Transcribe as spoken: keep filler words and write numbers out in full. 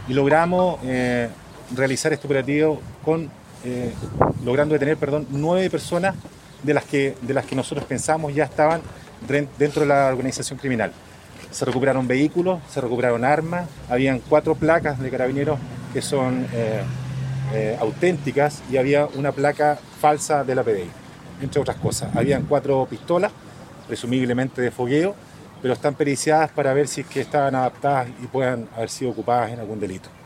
y logramos eh, realizar este operativo con, eh, logrando detener, perdón, nueve personas de las que, de las que nosotros pensamos ya estaban dentro de la organización criminal. Se recuperaron vehículos, se recuperaron armas, habían cuatro placas de carabineros que son eh, eh, auténticas y había una placa falsa de la P D I, entre otras cosas. Habían cuatro pistolas, presumiblemente de fogueo, pero están periciadas para ver si es que estaban adaptadas y puedan haber sido ocupadas en algún delito.